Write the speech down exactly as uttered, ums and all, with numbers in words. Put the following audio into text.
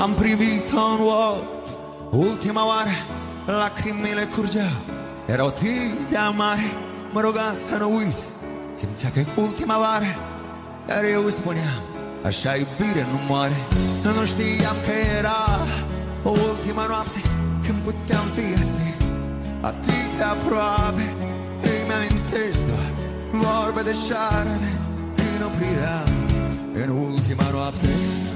Am privit-o în ochi ultima oară, lacrimile curgeau, erau atât de amare. Mă ruga să nu uit, simțea că e ultima oară, dar eu îi spuneam, așa iubire nu moare. Nu știam că era o ultima noapte când puteam fi atât, atât de aproape. Îmi amintesc doar vorbe de șarpe când o priveam în ultima noapte.